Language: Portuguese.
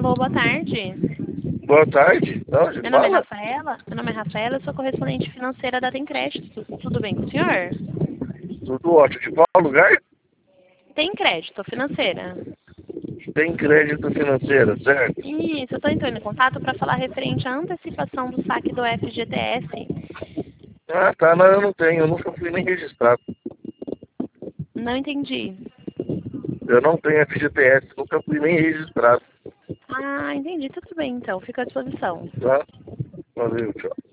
Alô, boa tarde. Boa tarde. Onde Meu nome é fala? Rafaela. Meu nome é Rafaela, eu sou correspondente financeira da Tem Crédito. Tudo bem com o senhor? Tudo ótimo. De qual lugar? Tem crédito financeira. Tem crédito financeiro, certo? Isso, eu estou entrando em contato para falar referente à antecipação do saque do FGTS. Ah, tá. Não, eu não tenho. Eu nunca fui nem registrado. Não entendi. Eu não tenho FGTS. Nunca fui nem registrado. Ah, entendi. Tudo bem, então. Fico à disposição. Tá? Valeu, tchau.